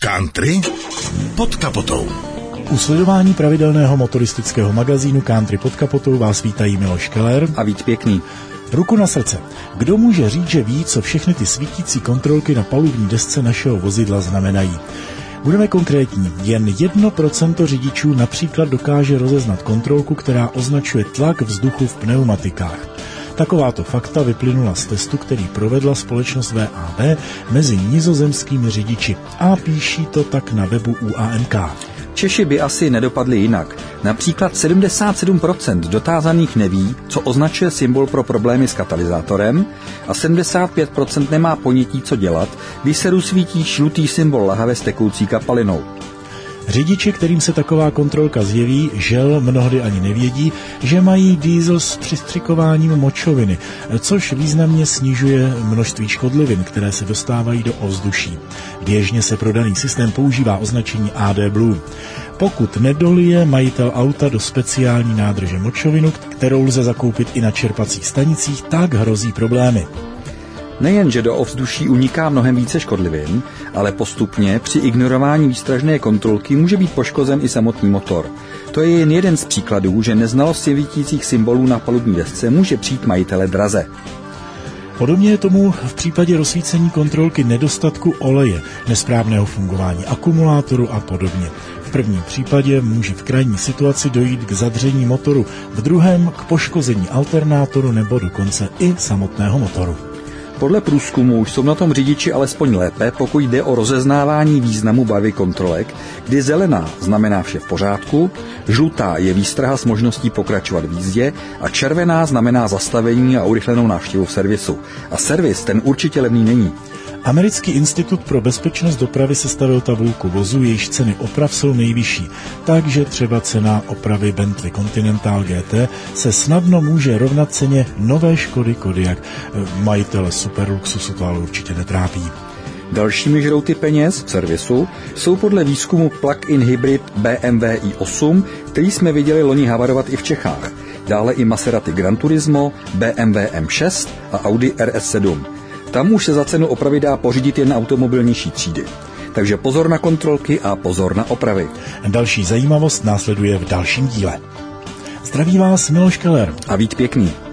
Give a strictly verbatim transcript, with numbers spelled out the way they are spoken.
Country pod kapotou. U sledování pravidelného motoristického magazínu Country pod kapotou vás vítají Miloš Keller a Vít Pěkný. Ruku na srdce. Kdo může říct, že ví, co všechny ty svítící kontrolky na palubní desce našeho vozidla znamenají? Budeme konkrétní. Jen jedno procento řidičů například dokáže rozeznat kontrolku, která označuje tlak vzduchu v pneumatikách. Takováto fakta vyplynula z testu, který provedla společnost V A B mezi nizozemskými řidiči a píší to tak na webu U A M K. Češi by asi nedopadli jinak. Například sedmdesát sedm procent dotázaných neví, co označuje symbol pro problémy s katalyzátorem a sedmdesát pět procent nemá ponětí, co dělat, když se rozsvítí žlutý symbol lahve s tekoucí kapalinou. Řidiči, kterým se taková kontrolka zjeví, žel mnohdy ani nevědí, že mají diesel s přistřikováním močoviny, což významně snižuje množství škodlivin, které se dostávají do ovzduší. Běžně se pro daný systém používá označení A D Blue. Pokud nedolije majitel auta do speciální nádrže močovinu, kterou lze zakoupit i na čerpacích stanicích, tak hrozí problémy. Nejen, že do ovzduší uniká mnohem více škodlivin, ale postupně při ignorování výstražné kontrolky může být poškozen i samotný motor. To je jen jeden z příkladů, že neznalost svítících symbolů na palubní desce může přijít majitele draze. Podobně je tomu v případě rozsvícení kontrolky nedostatku oleje, nesprávného fungování akumulátoru a podobně. V prvním případě může v krajní situaci dojít k zadření motoru, v druhém k poškození alternátoru nebo dokonce i samotného motoru. Podle průzkumu jsou na tom řidiči alespoň lépe, pokud jde o rozeznávání významu barvy kontrolek, kdy zelená znamená vše v pořádku, žlutá je výstraha s možností pokračovat v jízdě a červená znamená zastavení a urychlenou návštěvu v servisu. A servis ten určitě levný není. Americký institut pro bezpečnost dopravy sestavil tabulku vozů, jejíž ceny oprav jsou nejvyšší, takže třeba cena opravy Bentley Continental G T se snadno může rovnat ceně nové Škody Kodiaq. Majitele superluxusu to ale určitě netrápí. Dalšími žrouty peněz v servisu jsou podle výzkumu plug-in hybrid B M W i osm, který jsme viděli loni havarovat i v Čechách. Dále i Maserati Gran Turismo, B M W M šest a Audi R S sedm. Tam už se za cenu opravy dá pořídit jen automobil nižší třídy. Takže pozor na kontrolky a pozor na opravy. Další zajímavost následuje v dalším díle. Zdraví vás Miloš Keller a Vít Pěkný.